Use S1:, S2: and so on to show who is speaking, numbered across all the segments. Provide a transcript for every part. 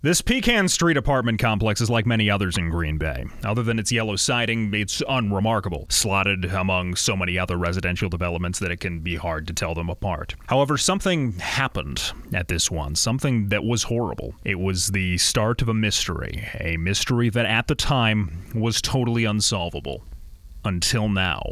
S1: This Pecan Street apartment complex is like many others in Green Bay. Other than its yellow siding, it's unremarkable, slotted among so many other residential developments that it can be hard to tell them apart. However, something happened at this one, something that was horrible. It was the start of a mystery that at the time was totally unsolvable. Until now.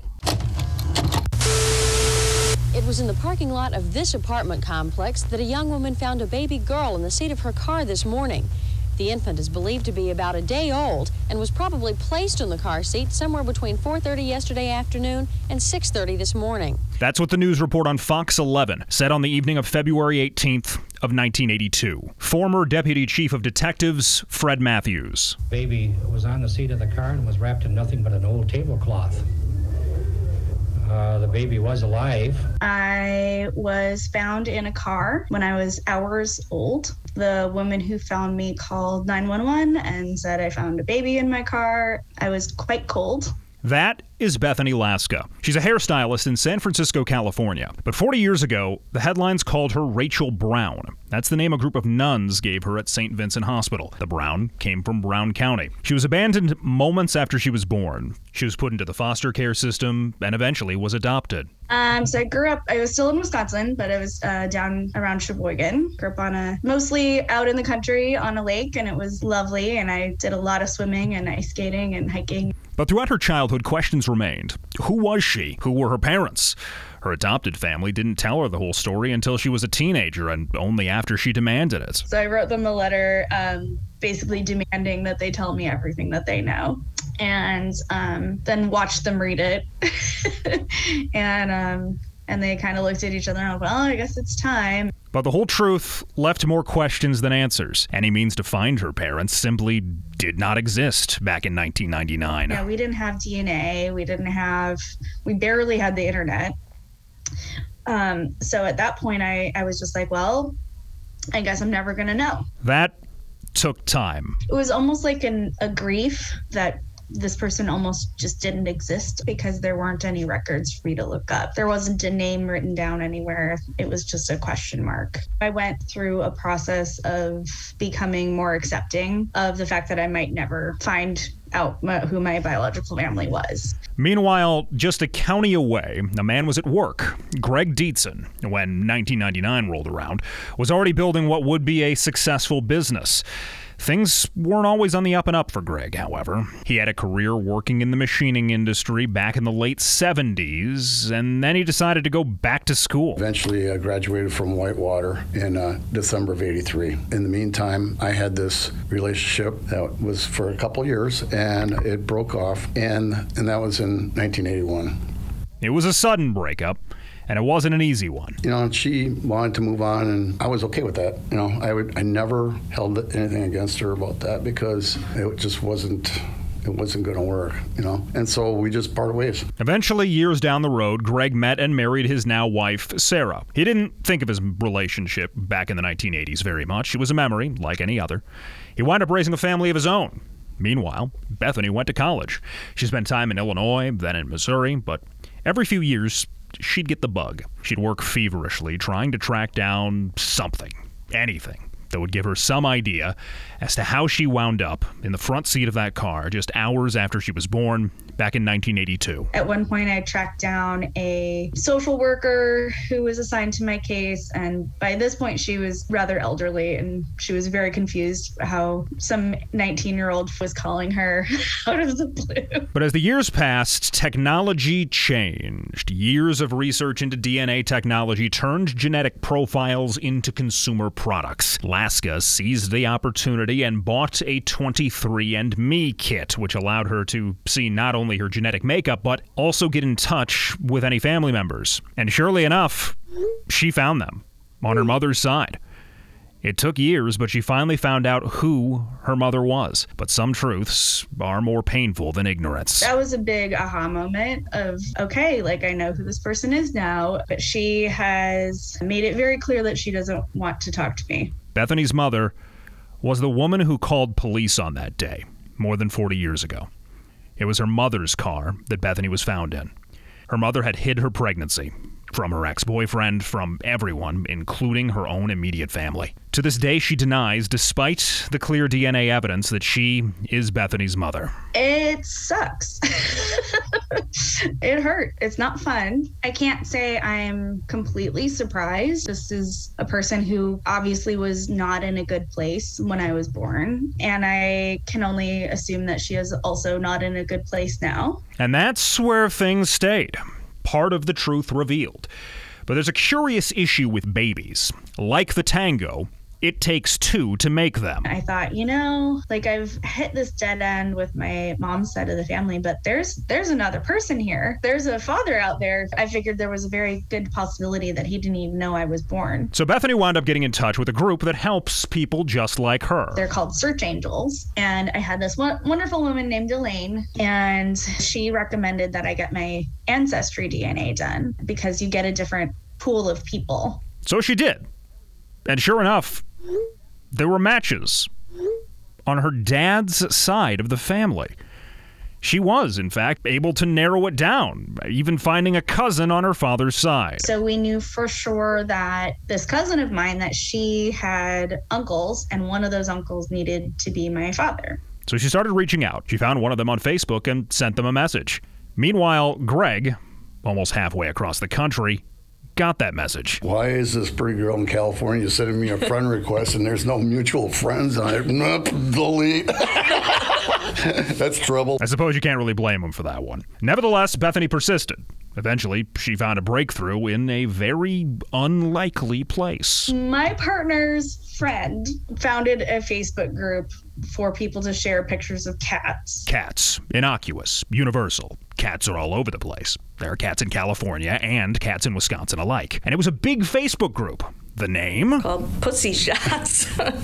S2: It was in the parking lot of this apartment complex that a young woman found a baby girl in the seat of her car this morning. The infant is believed to be about a day old and was probably placed in the car seat somewhere between 4:30 yesterday afternoon and 6:30 this morning.
S1: That's what the news report on Fox 11 said on the evening of February 18th of 1982. Former Deputy Chief of Detectives Fred Matthews.
S3: Baby was on the seat of the car and was wrapped in nothing but an old tablecloth. The baby was alive.
S4: I was found in a car when I was hours old. The woman who found me called 911 and said I found a baby in my car. I was quite cold.
S1: That is Bethany Laska. She's a hairstylist in San Francisco, California. But 40 years ago, the headlines called her Rachel Brown. That's the name a group of nuns gave her at St. Vincent Hospital. The Brown came from Brown County. She was abandoned moments after she was born. She was put into the foster care system and eventually was adopted.
S4: So I was still in Wisconsin, but I was down around Sheboygan. Grew up mostly out in the country on a lake, and it was lovely. And I did a lot of swimming and ice skating and hiking.
S1: But throughout her childhood, questions remained. Who was she? Who were her parents? Her adopted family didn't tell her the whole story until she was a teenager, and only after she demanded it.
S4: So I wrote them a letter basically demanding that they tell me everything that they know, and then watched them read it. And they kind of looked at each other and went, well, I guess it's time.
S1: But the whole truth left more questions than answers. Any means to find her parents simply did not exist back in 1999.
S4: Yeah, we didn't have DNA. We barely had the internet. So at that point, I was just like, well, I guess I'm never going to know.
S1: That took time.
S4: It was almost like a grief that this person almost just didn't exist because there weren't any records for me to look up. There wasn't a name written down anywhere. It was just a question mark. I went through a process of becoming more accepting of the fact that I might never find out who my biological family was.
S1: Meanwhile, just a county away, a man was at work. Greg Dietzen, when 1999 rolled around, was already building what would be a successful business. Things weren't always on the up and up for Greg, however. He had a career working in the machining industry back in the late 70s, and then he decided to go back to school.
S5: Eventually, I graduated from Whitewater in December of '83. In the meantime, I had this relationship that was for a couple years, and it broke off, and that was in 1981.
S1: It was a sudden breakup, and it wasn't an easy one.
S5: And she wanted to move on, and I was okay with that. I never held anything against her about that because it just wasn't going to work, And so we just parted ways.
S1: Eventually, years down the road, Greg met and married his now wife, Sarah. He didn't think of his relationship back in the 1980s very much. It was a memory, like any other. He wound up raising a family of his own. Meanwhile, Bethany went to college. She spent time in Illinois, then in Missouri, but every few years, she'd get the bug. She'd work feverishly trying to track down something, anything, that would give her some idea as to how she wound up in the front seat of that car just hours after she was born back in 1982.
S4: At one point, I tracked down a social worker who was assigned to my case, and by this point, she was rather elderly, and she was very confused how some 19-year-old was calling her out of the blue.
S1: But as the years passed, technology changed. Years of research into DNA technology turned genetic profiles into consumer products. Laska seized the opportunity and bought a 23andMe kit, which allowed her to see not only her genetic makeup, but also get in touch with any family members. And surely enough, she found them on her mother's side. It took years, but she finally found out who her mother was. But some truths are more painful than ignorance.
S4: That was a big aha moment of, okay, I know who this person is now, but she has made it very clear that she doesn't want to talk to me.
S1: Bethany's mother was the woman who called police on that day, more than 40 years ago. It was her mother's car that Bethany was found in. Her mother had hid her pregnancy. from her ex-boyfriend, from everyone, including her own immediate family. To this day, she denies, despite the clear DNA evidence, that she is Bethany's mother.
S4: It sucks. It hurt. It's not fun. I can't say I'm completely surprised. This is a person who obviously was not in a good place when I was born, and I can only assume that she is also not in a good place now.
S1: And that's where things stayed. Part of the truth revealed. But there's a curious issue with babies. Like the tango, it takes two to make them.
S4: I thought, I've hit this dead end with my mom's side of the family, but there's another person here. There's a father out there. I figured there was a very good possibility that he didn't even know I was born.
S1: So Bethany wound up getting in touch with a group that helps people just like her.
S4: They're called Search Angels. And I had this wonderful woman named Elaine, and she recommended that I get my ancestry DNA done because you get a different pool of people.
S1: So she did. And sure enough, there were matches on her dad's side of the family. She was, in fact, able to narrow it down, even finding a cousin on her father's side.
S4: So we knew for sure that this cousin of mine, that she had uncles, and one of those uncles needed to be my father.
S1: So she started reaching out. She found one of them on Facebook and sent them a message. Meanwhile, Greg, almost halfway across the country, got that message.
S5: Why is this pretty girl in California sending me a friend request and there's no mutual friends on it? Nope, delete. That's trouble.
S1: I suppose you can't really blame him for that one. Nevertheless, Bethany persisted. Eventually, she found a breakthrough in a very unlikely place.
S4: My partner's friend founded a Facebook group for people to share pictures of cats.
S1: Cats. Innocuous. Universal. Cats are all over the place. There are cats in California and cats in Wisconsin alike. And it was a big Facebook group. The name?
S6: Called Pussy Shots.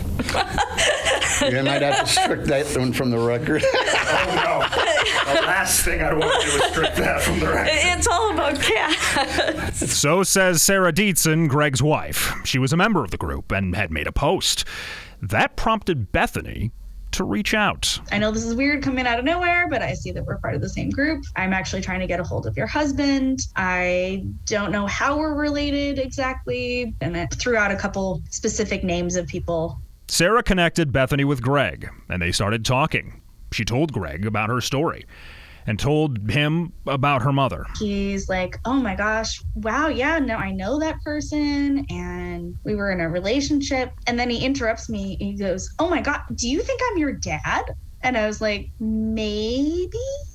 S5: You might have to strike that one from the record.
S1: Oh, no. The last thing I want to do is strip that from the record.
S6: It's all about cats.
S1: So says Sarah Dietzen, Greg's wife. She was a member of the group and had made a post. That prompted Bethany to reach out.
S4: I know this is weird coming out of nowhere, but I see that we're part of the same group. I'm actually trying to get a hold of your husband. I don't know how we're related exactly. And I threw out a couple specific names of people.
S1: Sarah connected Bethany with Greg, and they started talking. She told Greg about her story and told him about her mother.
S4: He's like, oh my gosh, wow, yeah, no, I know that person, and we were in a relationship. And then he interrupts me, and he goes, oh my God, do you think I'm your dad? And I was like, maybe?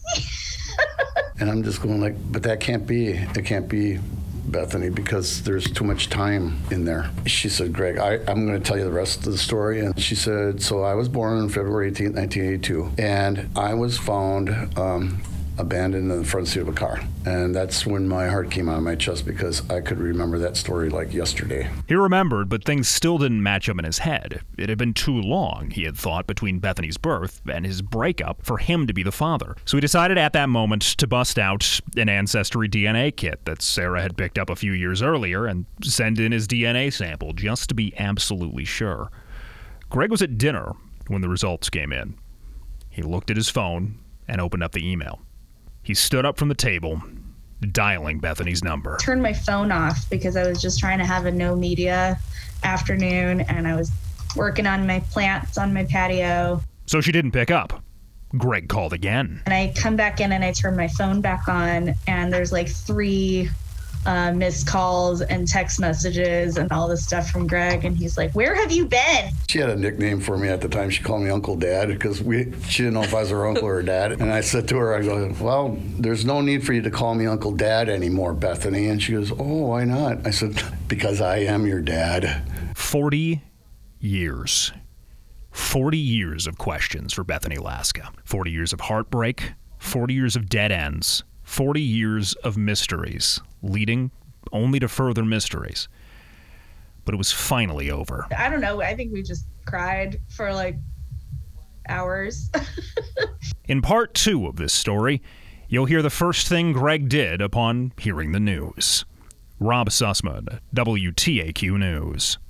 S5: And I'm just going like, but that can't be. It can't be, Bethany, because there's too much time in there. She said, Greg, I'm going to tell you the rest of the story. And she said, so I was born on February 18th, 1982, and I was found abandoned in the front seat of a car. And that's when my heart came out of my chest, because I could remember that story like yesterday.
S1: He remembered, but things still didn't match up in his head. It had been too long, he had thought, between Bethany's birth and his breakup for him to be the father. So he decided at that moment to bust out an Ancestry DNA kit that Sarah had picked up a few years earlier and send in his DNA sample just to be absolutely sure. Greg was at dinner when the results came in. He looked at his phone and opened up the email. He stood up from the table, dialing Bethany's number.
S4: Turned my phone off because I was just trying to have a no media afternoon, and I was working on my plants on my patio.
S1: So she didn't pick up. Greg called again.
S4: And I come back in and I turn my phone back on, and there's like 3 missed calls and text messages and all this stuff from Greg. And he's like, where have you been?
S5: She had a nickname for me at the time. She called me Uncle Dad, because she didn't know if I was her uncle or her dad. And I said to her, I go, well, there's no need for you to call me Uncle Dad anymore, Bethany. And she goes, oh, why not? I said, because I am your dad.
S1: 40 years. 40 years of questions for Bethany Laska. 40 years of heartbreak. 40 years of dead ends. 40 years of mysteries, leading only to further mysteries. But it was finally over.
S4: I don't know. I think we just cried for like hours.
S1: In part 2 of this story, you'll hear the first thing Greg did upon hearing the news. Rob Sussman, WTAQ News.